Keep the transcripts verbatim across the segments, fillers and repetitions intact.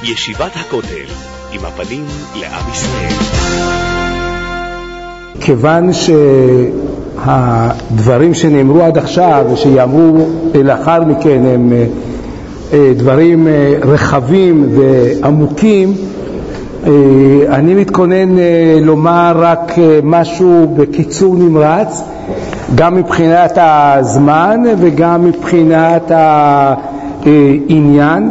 ישיבת הכותל, עם הפנים לעם ישראל. כיוון שהדברים שנאמרו עד עכשיו ושיאמרו לאחר מכן הם דברים רחבים ועמוקים, אני מתכונן לומר רק משהו בקיצור נמרץ, גם מבחינת הזמן וגם מבחינת העניין.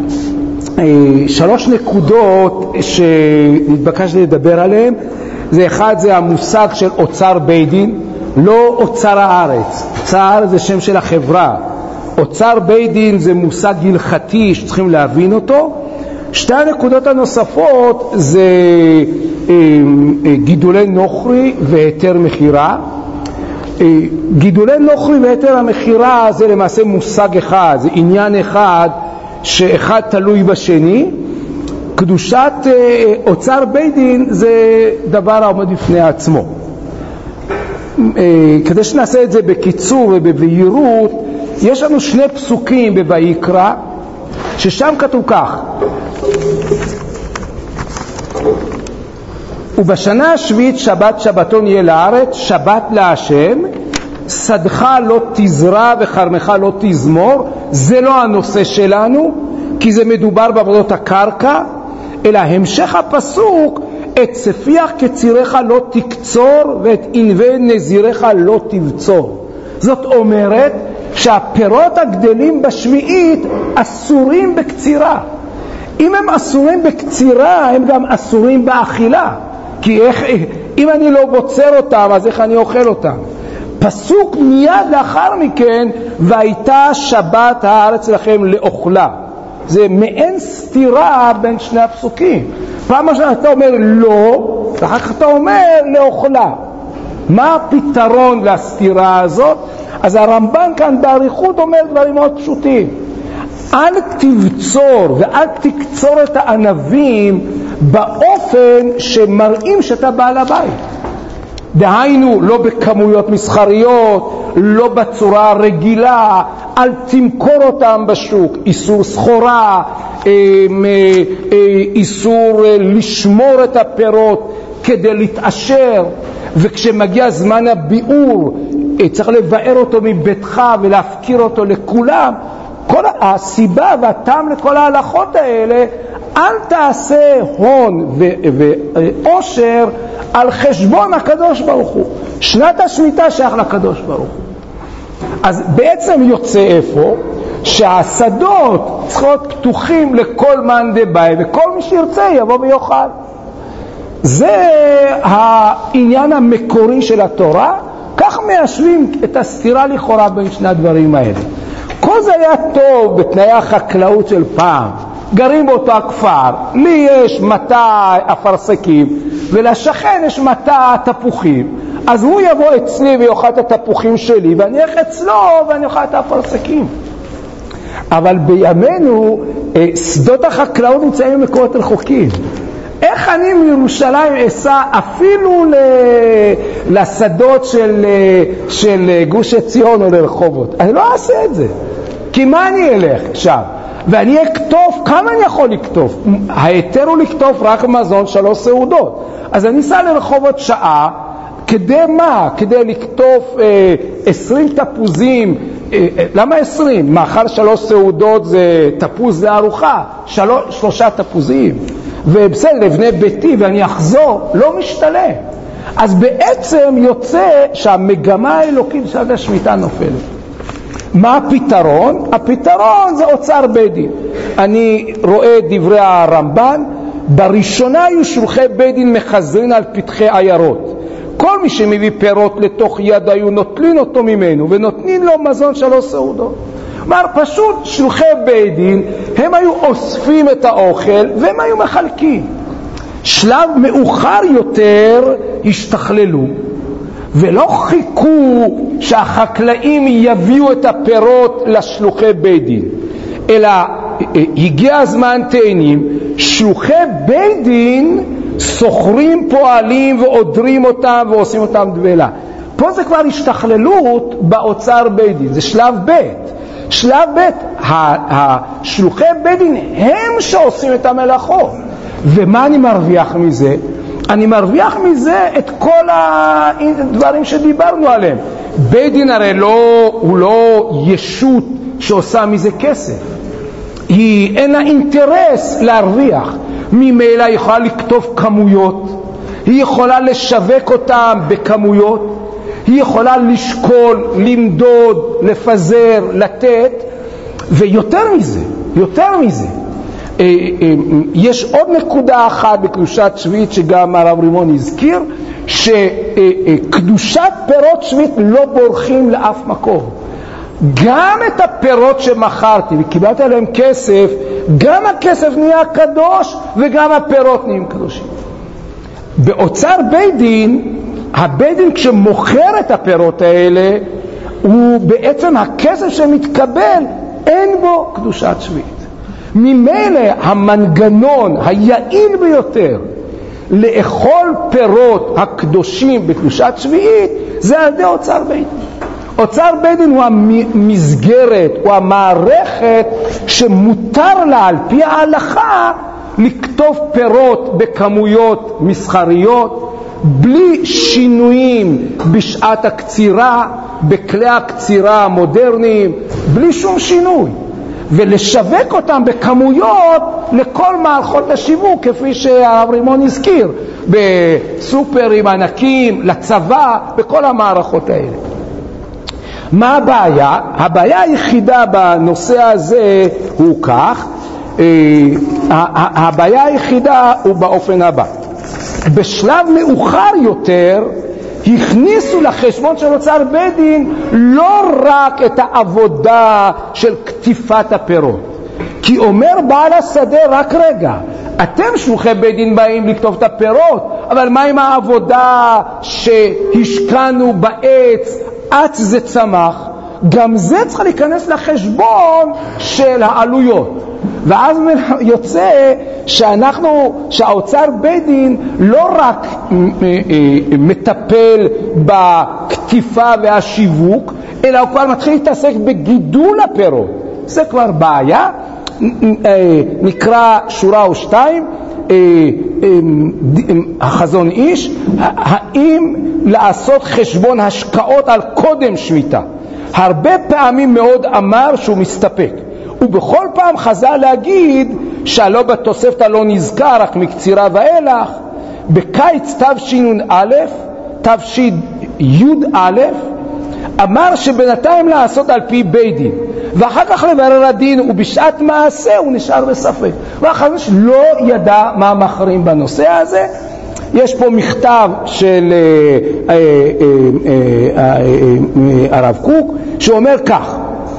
שלוש נקודות שנתבקש לדבר עליהן. זה אחד, זה המושג של אוצר בית דין, לא אוצר הארץ. אוצר זה שם של החברה. אוצר בית דין זה מושג הלכתי שצריכים להבין אותו. שתי הנקודות הנוספות זה גידולי נוכרי והיתר מחירה. גידולי נוכרי והיתר המחירה זה למעשה מושג אחד, זה עניין אחד שאחד תלוי בשני. קדושת אוצר בית דין זה דבר העומד בפני עצמו. כדי שנעשה את זה בקיצור ובבהירות, יש לנו שני פסוקים בויקרא ששם כתוב כך: ובשנה השביעית שבת שבתון יהיה לארץ, שבת להשם, שדך לא תזרע וכרמך לא תזמור. זה לא הנושא שלנו, כי זה מדובר בעבודות הקרקע, אלא המשך הפסוק: את צפיח קצירך לא תקצור ואת ענבי נזירך לא תבצור. זאת אומרת שהפירות הגדלים בשביעית אסורים בקצירה. אם הם אסורים בקצירה, הם גם אסורים באכילה, כי איך, אם אני לא בוצר אותם, אז איך אני אוכל אותם? פסוק מיד לאחר מכן: והייתה שבת הארץ לכם לאוכלה. זה מעין סתירה בין שני הפסוקים. פעם ראשונה אתה אומר לא, ואחר כך אתה אומר לאוכלה. מה הפתרון לסתירה הזאת? אז הרמב"ן כאן באריכות אומר דברים מאוד פשוטים. אל תבצור ואל תקצור את הענבים באופן שמראים שאתה בעל הבית. דהיינו, לא בכמויות מסחריות, לא בצורה הרגילה, אל תמכור אותם בשוק. איסור סחורה, איסור לשמור את הפירות כדי להתעשר, וכשמגיע זמן הביאור צריך לבאר אותו מביתך ולהפקיר אותו לכולם. כל הסיבה והטעם לכל ההלכות האלה: אל תעשה הון ועושר על חשבון הקדוש ברוך הוא. שנת השמיטה שייך לקדוש ברוך הוא. אז בעצם יוצא איפה שהשדות צריכות פתוחים לכל מאן דבעי, וכל מי שירצה יבוא ויאכל. זה העניין המקורי של התורה. כך מיישבים את הסתירה לכאורה בין שני הדברים האלה. כל זה היה טוב בתנאי החקלאות של פעם. גרים באותו הכפר, לי יש מטע אפרסקים ולשכן יש מטע תפוחים, אז הוא יבוא אצלי ויאכל את התפוחים שלי, ואני אלך אצלו ואני אוכל את האפרסקים. אבל בימינו שדות החקלאות נמצאים במקומות רחוקים. איך אני מירושלים אסע אפילו לשדות של, של גוש עציון או לרחובות? אני לא אעשה את זה. כי מה אני אלך שם? ואני אכתוב, כמה אני יכול לכתוב? ההיתר הוא לכתוב רק מזון שלוש סעודות. אז אני אסע לרחובות שעה, כדי מה? כדי לכתוב אה, עשרים תפוזים. אה, למה עשרים? מאכל שלוש סעודות זה תפוז לארוחה, שלוש, שלושה תפוזים. ובסדר, לבני ביתי ואני אחזור, לא משתלם. אז בעצם יוצא שהמגמה האלוקית של השמיטה נופלת. מה הפתרון? הפתרון זה אוצר בית דין. אני רואה דברי הרמב"ן: בראשונה היו שלוחי בית דין מחזרין על פתחי עיירות. כל מי שמביא פירות לתוך יד היו נוטלין אותו ממנו ונותנים לו מזון שלוש סעודות. כלומר, פשוט שלוחי בית דין הם היו אוספים את האוכל והם היו מחלקים. שלב מאוחר יותר השתכללו ולא חיכו שהחקלאים יביאו את הפירות לשלוחי בית דין, אלא הגיע הזמן תאנים, שלוחי בית דין סוחרים פועלים ועודרים אותם ועושים אותם דבלה. פה זה כבר השתכללות באוצר בית דין, זה שלב ב'. שלב ב', השלוחי בית דין הם שעושים את המלאכות. ומה אני מרוויח מזה? אני מרוויח מזה את כל הדברים שדיברנו עליהם. בית דין הרי לא, הוא לא ישות שעושה מזה כסף. היא אין לה אינטרס להרוויח. ממילא היא יכולה לכתוב כמויות, היא יכולה לשווק אותם בכמויות, היא יכולה לשקול, למדוד, לפזר, לתת, ויותר מזה, יותר מזה. יש עוד נקודה אחת בקדושת שביעית שגם הרב רימון הזכיר, שקדושת פירות שביעית לא בורחים לאף מקום. גם את הפירות שמכרתי וקיבלתי עליהם כסף, גם הכסף נהיה קדוש וגם הפירות נהיים קדושים. באוצר בית דין, הבית דין כשמוכר את הפירות האלה, הוא בעצם הכסף שמתקבל, אין בו קדושת שביעית. ממילא המנגנון היעיל ביותר לאכול פירות הקדושים בקדושת שביעית, זה על ידי אוצר בית דין. אוצר בית דין הוא המסגרת, הוא המערכת שמותר לה על פי ההלכה לכתוב פירות בכמויות מסחריות, בלי שינויים בשעת הקצירה, בכלי הקצירה המודרניים, בלי שום שינוי. ולשווק אותם בכמויות לכל מערכות השיווק, כפי שהרב רימון הזכיר, בסופרים ענקים, לצבא, בכל המערכות האלה. מה הבעיה? הבעיה היחידה בנושא הזה הוא כך, הבעיה היחידה הוא באופן הבא. בשלב מאוחר יותר הכניסו לחשבון של אוצר בית דין לא רק את העבודה של כתיפת הפירות, כי אומר בעל השדה, רק רגע, אתם שלוחי בית דין באים לכתוב את הפירות, אבל מה עם העבודה שהשקענו בעץ עד זה צמח? גם זה צריך להיכנס לחשבון של העלויות. ואז יוצא שאנחנו, שהאוצר בית דין לא רק מטפל בכתיפה והשיווק, אלא הוא כבר מתחיל להתעסק בגידול הפירות. זה כבר בעיה. נקרא שורה או שתיים, החזון איש, האם לעשות חשבון השקעות על קודם שמיטה. הרבה פעמים מאוד אמר שהוא מסתפק, ובכל פעם חזר להגיד שלא בתוספת לא נזכר רק מקצירה ואילך. בקיץ תשנ"א, תש"י אמר שבינתיים לעשות על פי בית דין, ואחר כך לברר הדין, ובשעת מעשה הוא נשאר בספק. ואחר כך לא ידע מה מחרים בנושא הזה. יש פה מכתב של הרב קוק שאומר כך,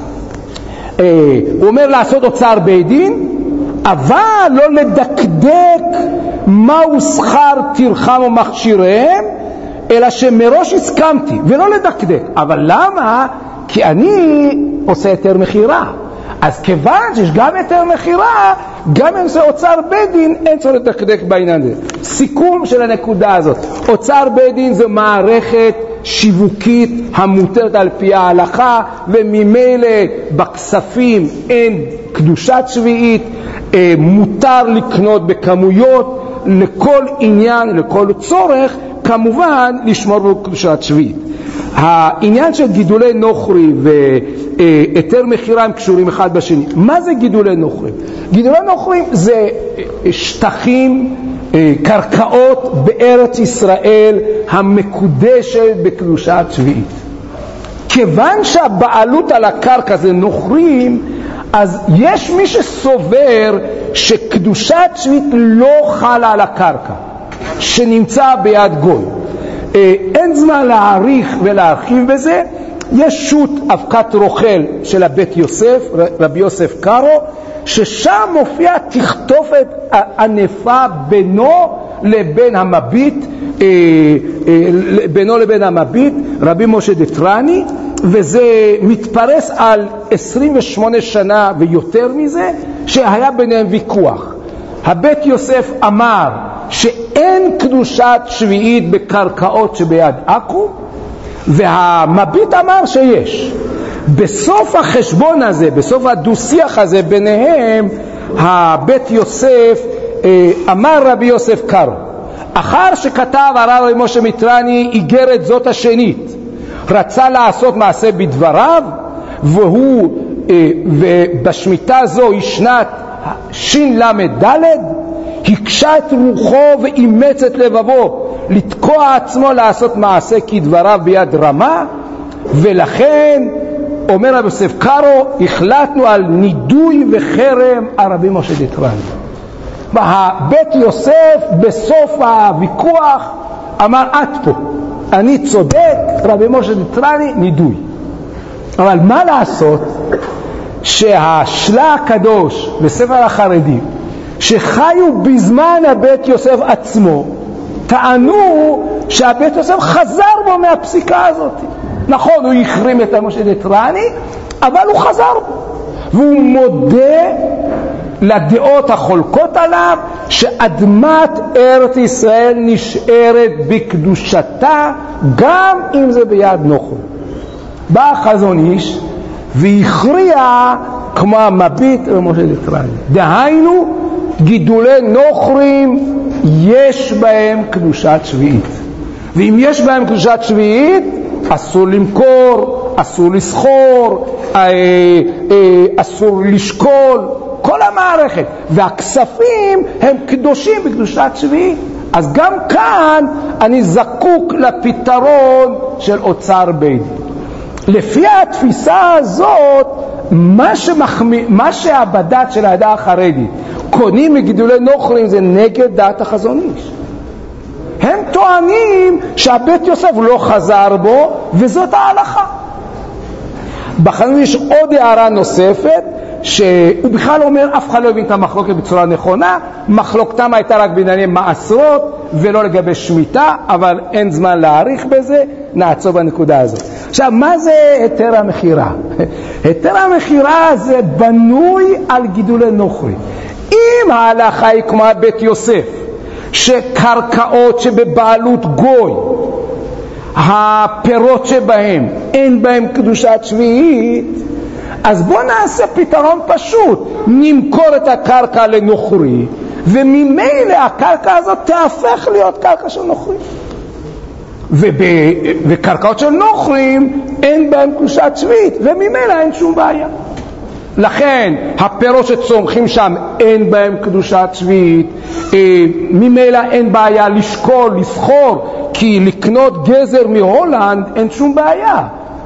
הוא אומר לעשות אוצר בית דין, אבל לא לדקדק מהו שכר טרחם או מכשיריהם, אלא שמראש הסכמתי, ולא לדקדק. אבל למה? כי אני עושה יותר מחירה. אז כיוון שיש גם יותר מחירה, גם אם זה אוצר בית דין, אין צריך לדקדק בעניין הזה. סיכום של הנקודה הזאת, אוצר בית דין זו מערכת שיווקית המותרת על פי ההלכה, וממילא בכספים אין קדושת שביעית, מותר לקנות בכמויות, לכל עניין, לכל צורך, כמובן לשמור בקדושת שביעית. העניין של גידולי נוכרי והיתר מחירה הם קשורים אחד בשני. מה זה גידולי נוכרי? גידולי נוכרי זה שטחים, קרקעות בארץ ישראל המקודשת בקדושת שביעית. כיוון שהבעלות על הקרקע זה נוכרים, אז יש מי שסובר שקדושת שביעית לא חלה על הקרקע שנמצא ביד גוי. אין זמן להעריך ולהרחיב בזה. יש שו"ת אבקת רוכל של הבית יוסף, רבי יוסף קארו, ששם מופיע תכתופת ענפה בינו לבין המביט, בינו לבין המביט, רבי משה דטרני, וזה מתפרס על עשרים ושמונה שנה ויותר מזה, שהיה ביניהם ויכוח. הבית יוסף אמר שאין קדושת שביעית בקרקעות שביד עכו, והמביט אמר שיש. בסוף החשבון הזה, בסוף הדו-שיח הזה ביניהם, הבית יוסף, אמר רבי יוסף קארו, אחר שכתב הרב רבי משה מיטרני איגרת זאת השנית, רצה לעשות מעשה בדבריו, והוא, ובשמיטה זו היא שנת שין למד דלת, הקשה את רוחו ואימץ את לבבו לתקוע עצמו לעשות מעשה כדבריו ביד רמה, ולכן אומר רבי יוסף קארו, החלטנו על נידוי וחרם על רבי משה מיטרני. בית יוסף בסוף הוויכוח אמר עד פה, אני צודק, רבי משה מיטרני נידוי. אבל מה לעשות שהשלה הקדוש בספר החרדים שחיו בזמן הבית יוסף עצמו טענו שהבית יוסף חזר בו מהפסיקה הזאת. נכון, הוא החרים את משה מיטרני, אבל הוא חזר בו, והוא מודה לדעות החולקות עליו שאדמת ארץ ישראל נשארת בקדושתה גם אם זה ביד נוחו. בא החזון איש והכריע כמו המביט במשה מיטרני, דהיינו גידולי נוכרים יש בהם קדושת שביעית, ואם יש בהם קדושת שביעית אסור למכור, אסור לסחור, אסור לשקול, כל המערכת, והכספים הם קדושים בקדושת שביעית. אז גם כאן אני זקוק לפתרון של אוצר בית דין. לפי התפיסה הזאת, מה, שמחמי, מה שהבדת של העדה החרדית קונים מגידולי נוכרים זה נגד דעת החזון איש. הם טוענים שהבית יוסף לא חזר בו, וזאת ההלכה. בחזון איש עוד הערה נוספת, שהוא בכלל אומר, אף אחד לא הבין את המחלוקת בצורה נכונה, מחלוקתם הייתה רק בענייני מעשרות ולא לגבי שמיטה, אבל אין זמן להאריך בזה, נעצור בנקודה הזאת. עכשיו, מה זה היתר המחירה? היתר המחירה זה בנוי על גידולי נוכרים. אם ההלכה היא כמו בית יוסף, שקרקעות שבבעלות גוי, הפירות שבהם אין בהם קדושת שביעית, אז בוא נעשה פתרון פשוט, נמכור את הקרקע לנוכרי, וממילא הקרקע הזאת תהפך להיות קרקע של נוכרים. וב... וקרקעות של נוכרים אין בהם קדושת שביעית, וממילא אין שום בעיה. לכן הפירות שצומחים שם אין בהם קדושת שביעית, ממילא אין בעיה לשקול, לסחור, כי לקנות גזר מהולנד אין שום בעיה.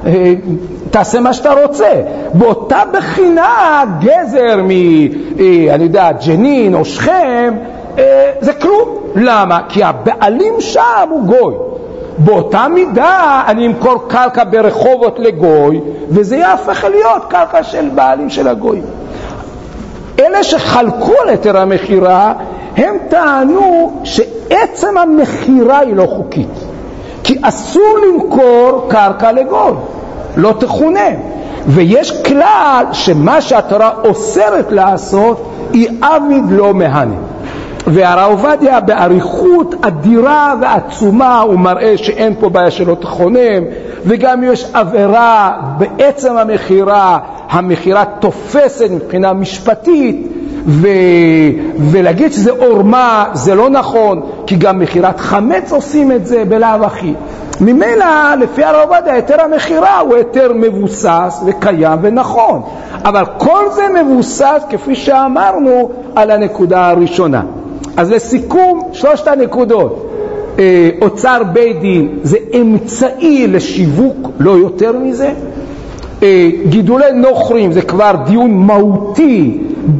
תעשה מה שאתה רוצה. באותה בחינה גזר מ, אני יודע, ג'נין או שכם, זה כלום. למה? כי הבעלים שם הוא גוי. באותה מידה אני אמכור קרקע ברחובות לגוי, וזה יהפך להיות קרקע של בעלים של הגוי. אלה שחלקו על היתר המחירה, הם טענו שעצם המחירה היא לא חוקית. כי אסור למכור קרקע לגוי, לא תכונה. ויש כלל שמה שהתורה אוסרת לעשות, היא עביד לא מהנה. והרב עובדיה בעריכות אדירה ועצומה הוא מראה שאין פה בעיה שלא תכונם, וגם יש עבירה בעצם המחירה, המחירה תופסת מבחינה משפטית, ו... ולהגיד שזה אורמה זה לא נכון, כי גם מחירת חמץ עושים את זה בלאו הכי. ממילא לפי הרב עובדיה היתר המחירה הוא היתר מבוסס וקיים ונכון, אבל כל זה מבוסס כפי שאמרנו על הנקודה הראשונה. אז לסיכום שלושת הנקודות, אוצר בית דין זה אמצעי לשיווק, לא יותר מזה. גידולי נוכרים זה כבר דיון מהותי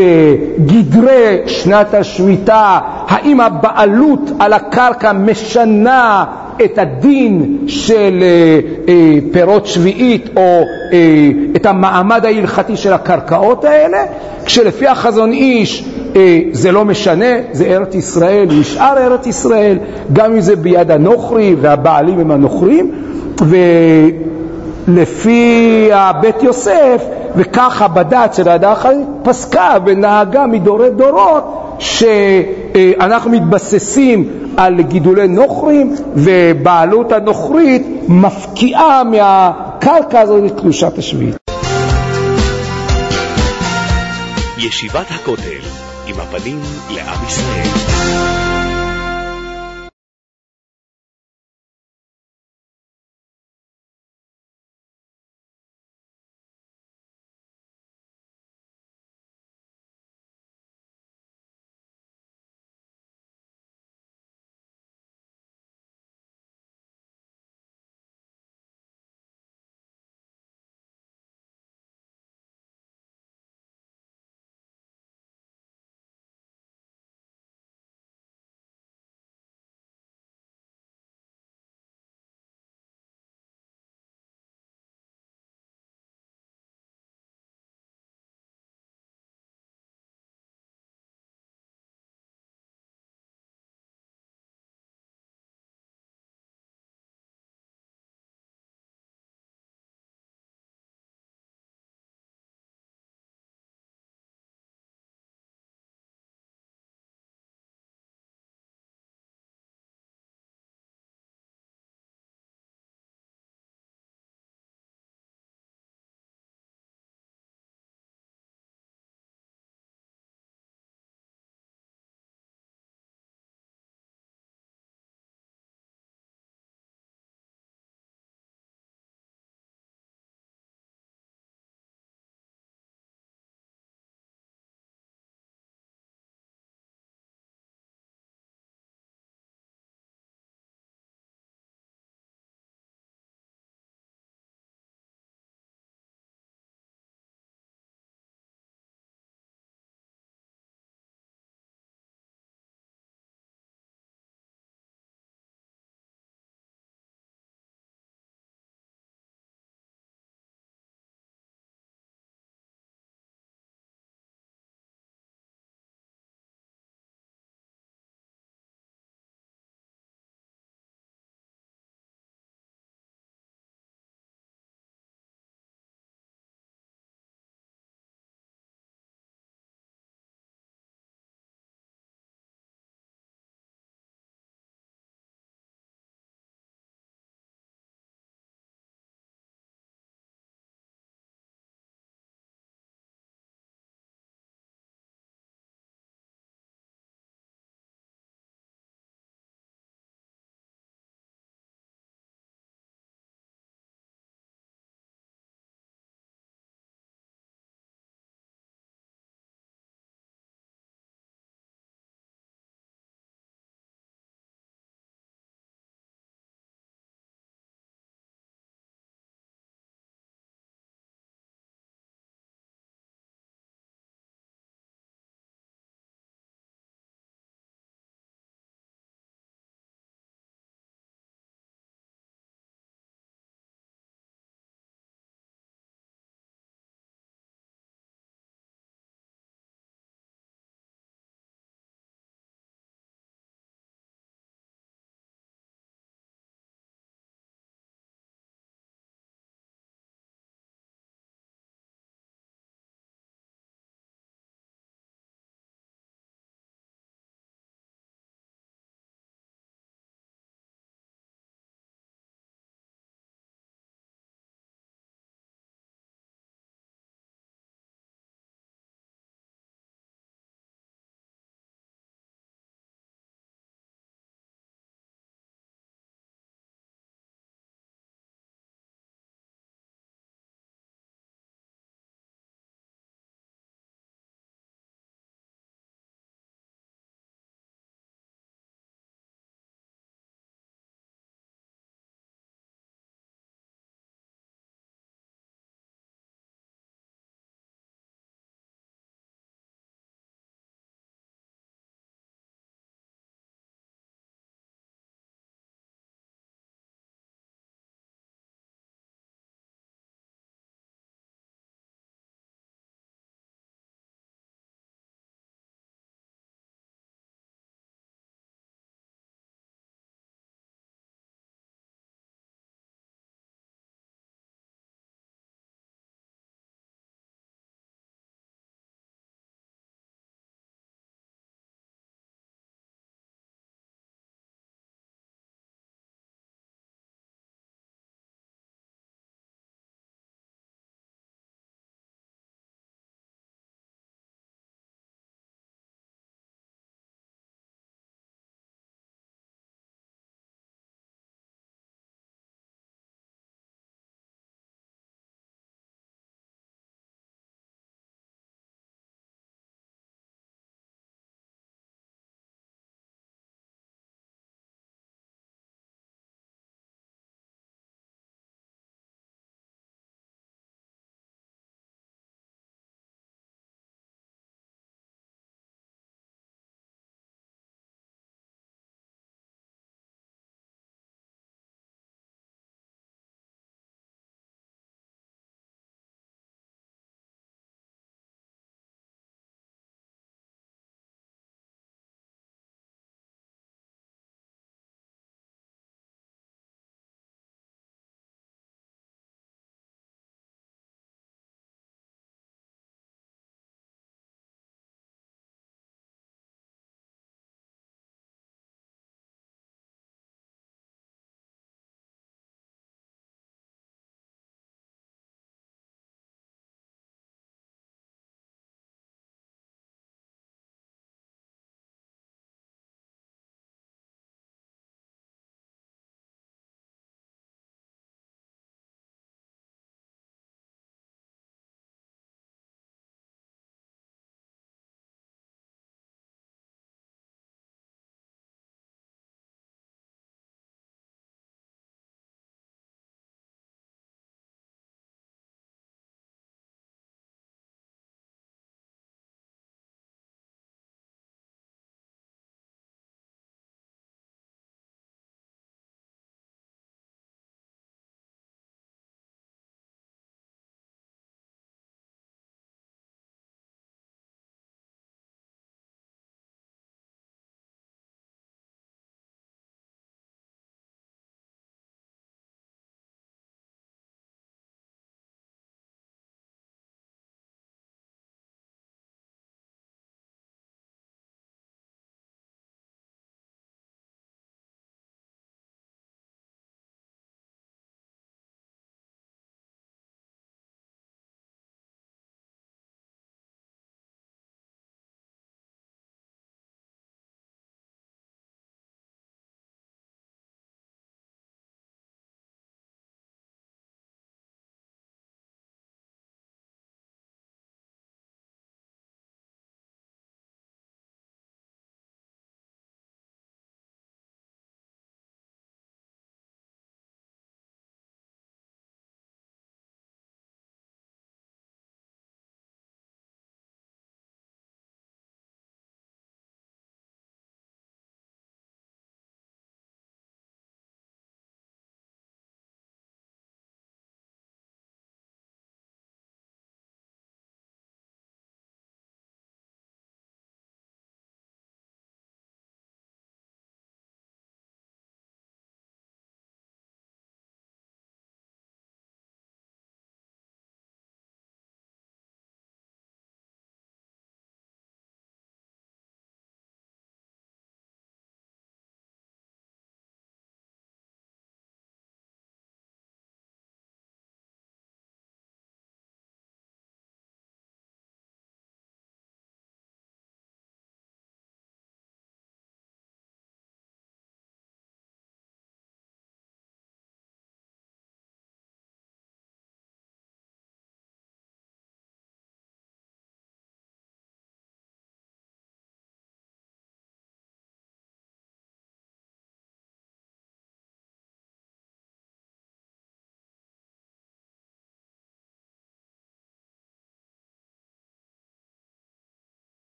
בגדרי שנת השמיטה, האם הבעלות על הקרקע משנה את הדין של פירות שביעית או את המעמד ההלכתי של הקרקעות האלה, כשלפי החזון איש זה לא משנה, זה ארץ ישראל, נשאר ארץ ישראל, גם אם זה ביד הנוכרי והבעלים הם הנוכרים. ולפי בית יוסף, וככה בדת של העדה החרדית פסקה ונהגה מדורי דורות, שאנחנו מתבססים על גידולי נוכרים, ובעלות הנוכרית מפקיעה מהקרקע הזאת את קדושת השביעית. ישיבת הכותל, עם הפנים לעם ישראל.